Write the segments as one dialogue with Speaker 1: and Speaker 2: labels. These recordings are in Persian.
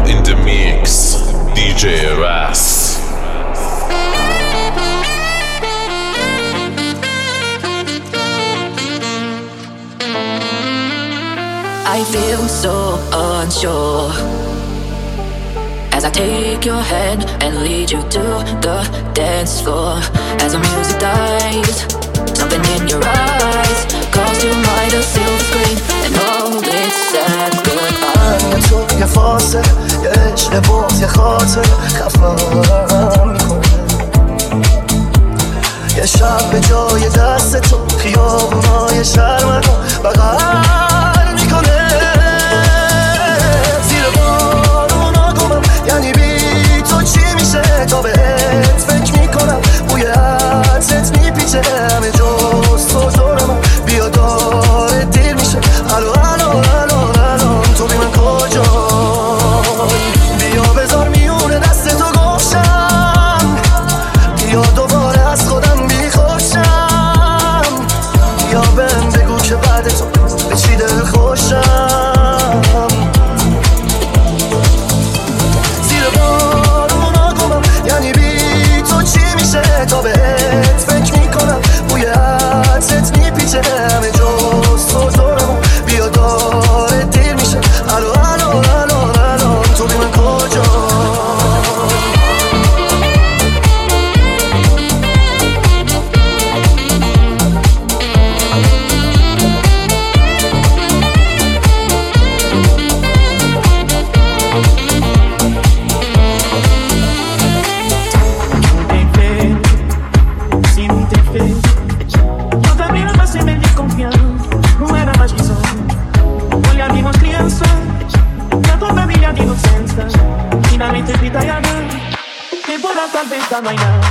Speaker 1: in the mix, DJ Ras.
Speaker 2: I feel so unsure as I take your hand and lead you to the dance floor. As the music dies, something in your eyes calls to mind a silver screen, and all it's sad goodbye.
Speaker 3: تو یه فاصله، یه عشق باز، یه خاطر خفم میکنه. یه شب به جای دست تو خیابونای شهر منو بغل میکنه. زیر بارونا گمم، یعنی بی تو چی میشه؟ تا بهت فکر میکنم، بوی عطرت میپیچه همه جز تو زورم. بیا داره دیر میشه، الو الو الو الو تو بی من کجایی؟ بیا بذار میونه دست تو گوشم، بیا دوباره از خودم بیخوشم. بیا بهم بگو که بعد تو به چی دل خوشم. زیر بارونا گمم، یعنی بی تو چی میشه؟ تا بهت فکر میکنم، بوی عطرت میپیچه همه جز تو زورم. بیا داره دیر میشه، الو الو الو الو تو بی من کجایی؟
Speaker 4: No hay nada.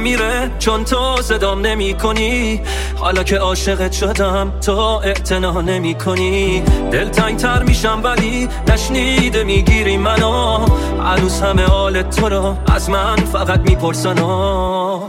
Speaker 4: میره چون تو صدام نمی کنی. حالا که عاشقت شدم تو اعتنا نمی کنی. دلتنگ تر میشم ولی نشنیده میگیری منو. هنوز همه حالت تو رو از من فقط میپرسن. با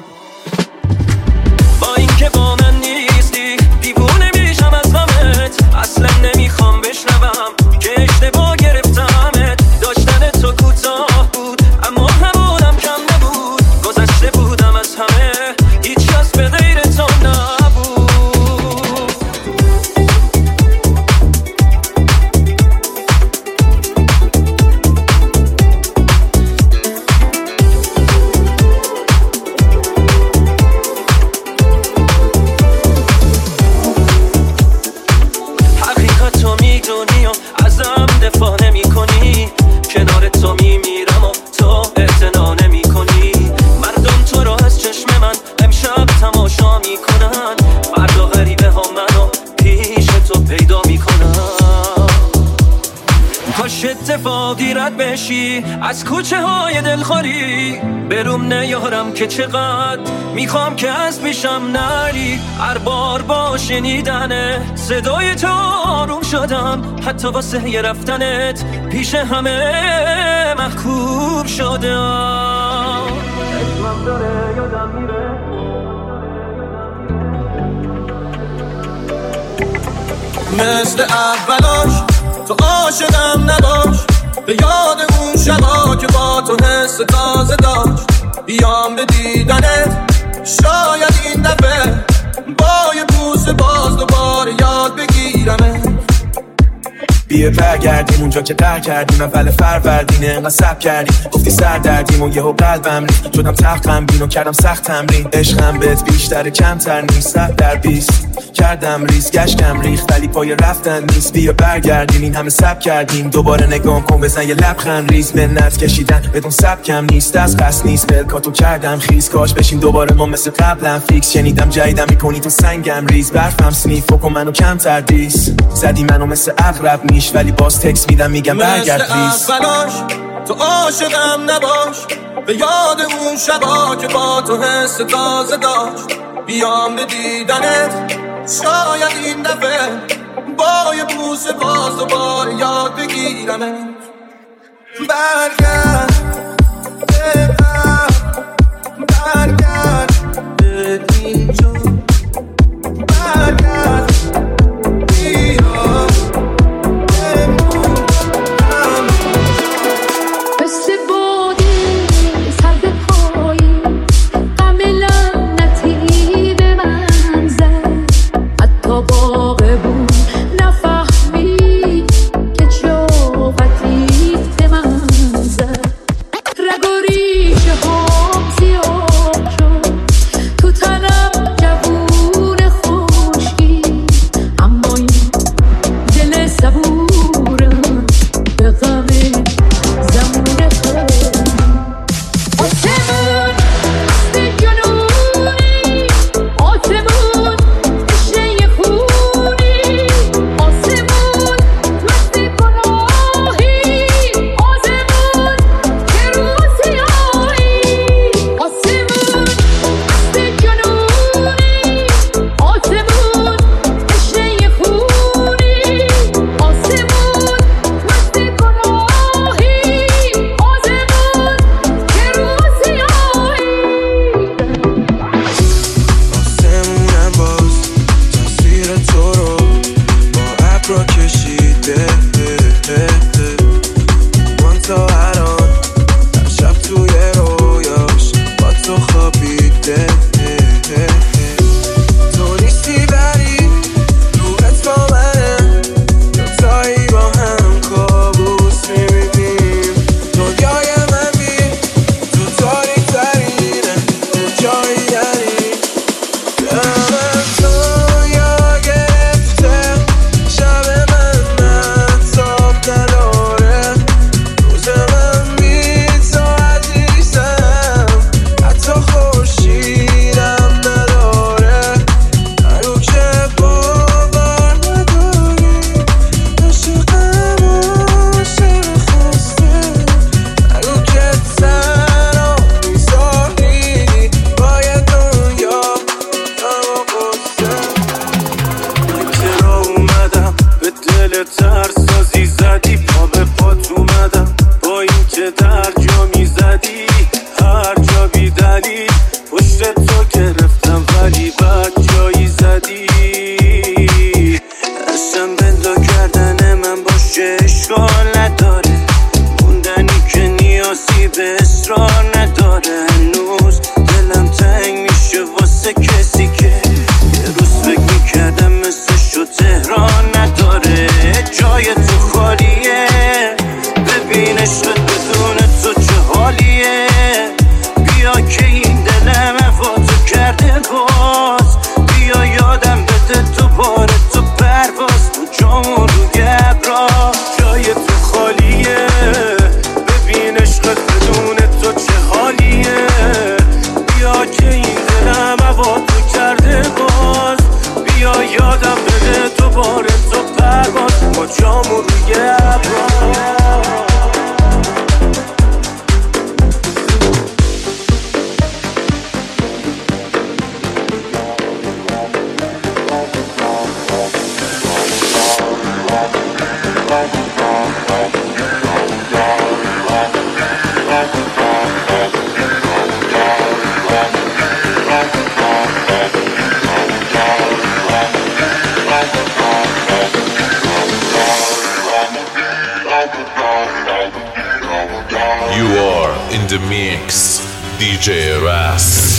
Speaker 4: اینکه با من نیستی دیوونه میشم از غمت. اصلا نمیخوام بشنوم که اشتباه گرفتمت. داشتن تو کوتاه بود اما همونم کم نبود. گذشته بودم از همه هیچ کس به غیر تو نبود. حقیقت تو میدونی و ازم دفاع نمی کنی. کنار تو میمیرم و تو اعتنا نمی کنی. مردم تو رو از چشم من امشب تماشا میکنن. فردا غریبه ها منو پیش تو پیدا میکنن. کاش اتفاقی رد بشی از کوچه های دلخوری. بروم نیارم که چقدر میخوام که از پیشم نری. هر بار با شنیدن صدای تو آروم شدم. حتی واسه یه رفتنت پیش همه محکوم شدم. اسمم داره یادم میره.
Speaker 3: مثل اولاش تو عاشقم نباش. به یاد اون شبا که با تو حس تازه داشت. بیام به دیدنت شاید این دفعه با یه بوسه باز دوباره یاد بگیرمت.
Speaker 5: بیا برگردیم اونجا که قهر کردیم. اول فروردین انقدر صبر کردیم. گفتی سر دردیم و یهو قلبم ریخت. شدم تختم بین و کردم سخت تمرین. عشقم بهت بیشتر کمتر نیست. 100% کردم ریز گشتم ریخت ولی پای رفتن نیست. بیا برگردیم این همه صبر کردیم. دوباره نگام کن بزن یه لبخند ریز. منت کشیدن بدون سبکم نیست. از قصد نیست پلکاتو کردم خیز. کاش بشین دوباره ما مثل قبلم فیکس. شنیدم جایدم میکنی تو سنگم ریز. برفم سنیف و منو کمتر دیس. زدی منو مثل عقرب نیش ولی باز تکس میدم میگم برگرد پلیز.
Speaker 3: تو عاشقم نباش. به یاد اون شبا که با تو حس تازه داشت. بیام به دیدنت شاید این دفعه با یه بوسه باز دوباره یاد بگیرمت. برگرد برگرد به اینجا. برگرد بیا
Speaker 6: اشکال نداره، موندنی که نیازی به اصرار نداره. هنوز دلم تنگ میشه واسه کسی که یه روز فکر میکردم مثلشو تهران نداره. جای تو خالیه، ببین عشقت بدون تو چه حالیه. بیا که این دلم هوا تو کرده باز، بیا یادم بده دوباره تو پرواز. تو جامون روی ابرا جای تو خالیه، ببین عشقت بدون تو چه حالیه. بیا که این دلم هوا تو کرده باز، بیا یادم بده دوباره تو پرواز. با جامون روی ابرا
Speaker 1: You are in the mix, DJ Ras.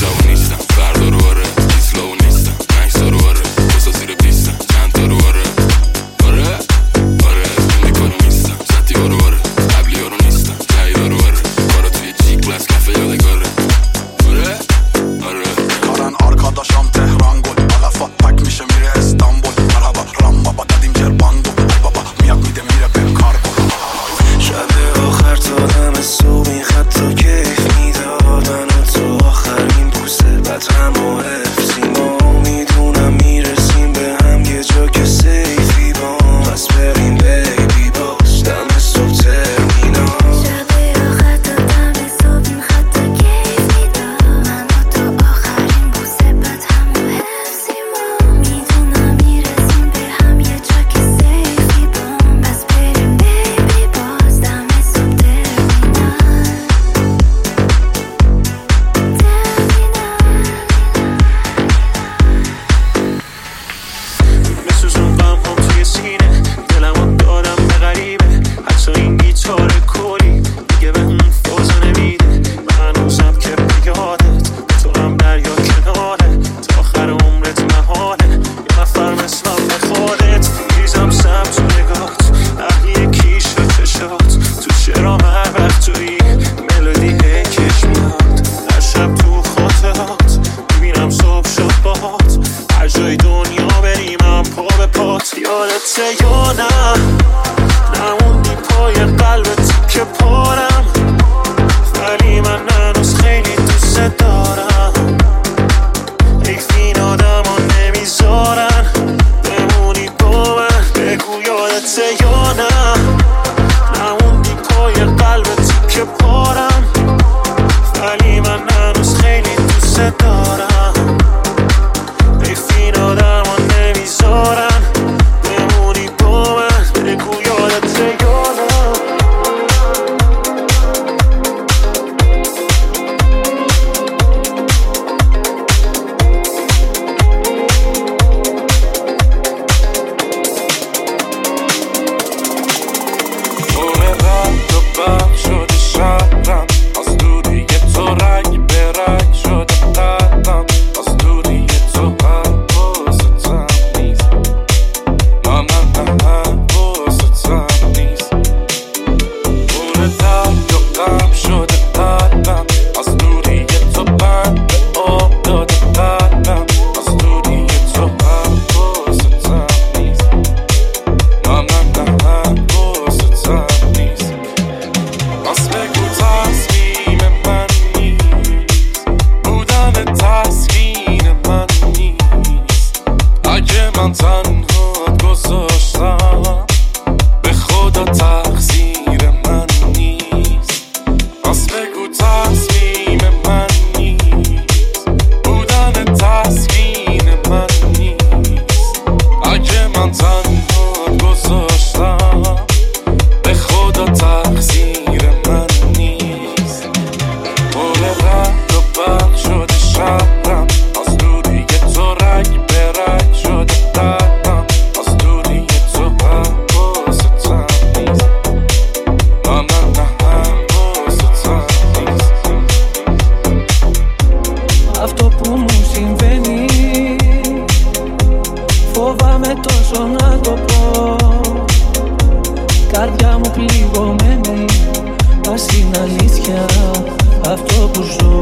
Speaker 4: αυτό που ζω.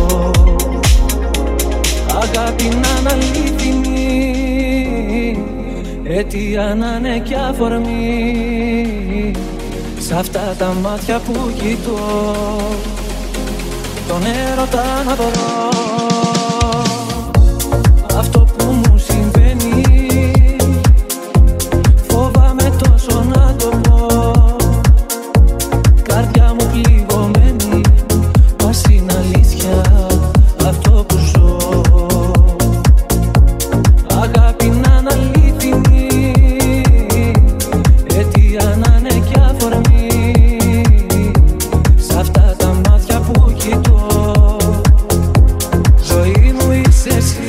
Speaker 4: Αγάπη να είναι αληθινή, αιτία να είναι κι αφορμή. Σ' αυτά τα μάτια που κοιτώ, τον έρωτα να το δω. Αυτό που μου συμβαίνει, φοβάμαι τόσο να το πω. Καρδιά μου πληγωμένη, μας είναι αλήθεια αυτό που ζω. Αγάπη να είναι αληθινή, αιτία να είναι κι αφορμή. Σ' αυτά τα μάτια που κοιτώ, ζωή μου είσαι εσύ.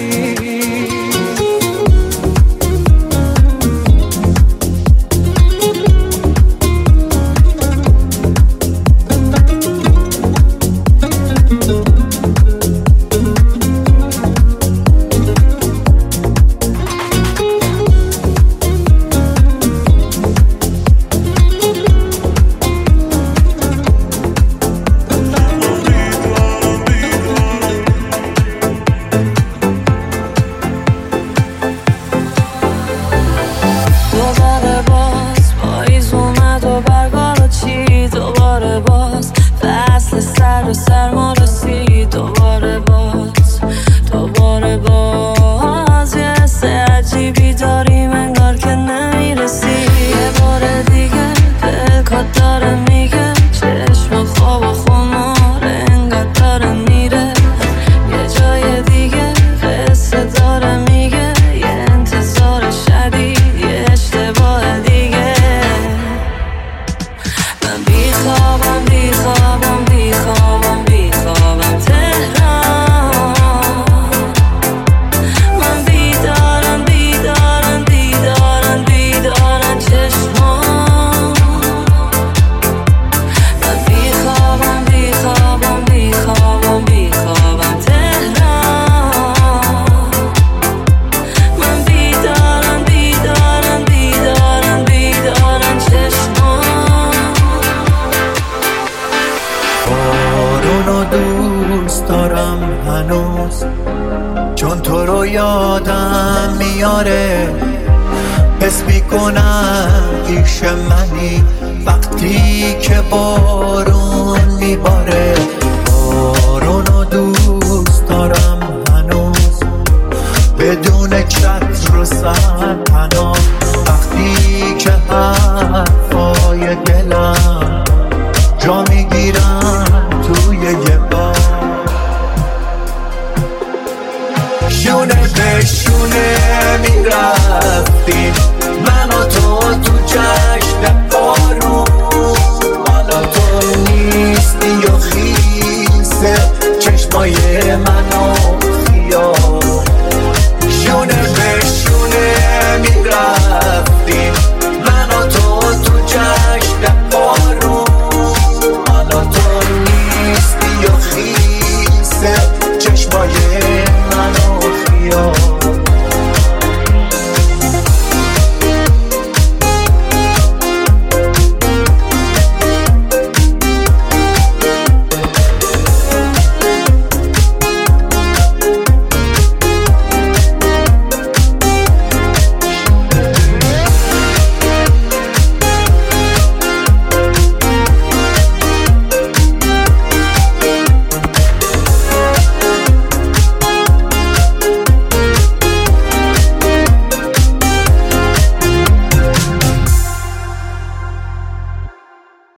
Speaker 3: چون تو رو یادم میاره، حس میکنم پیش منی وقتی که با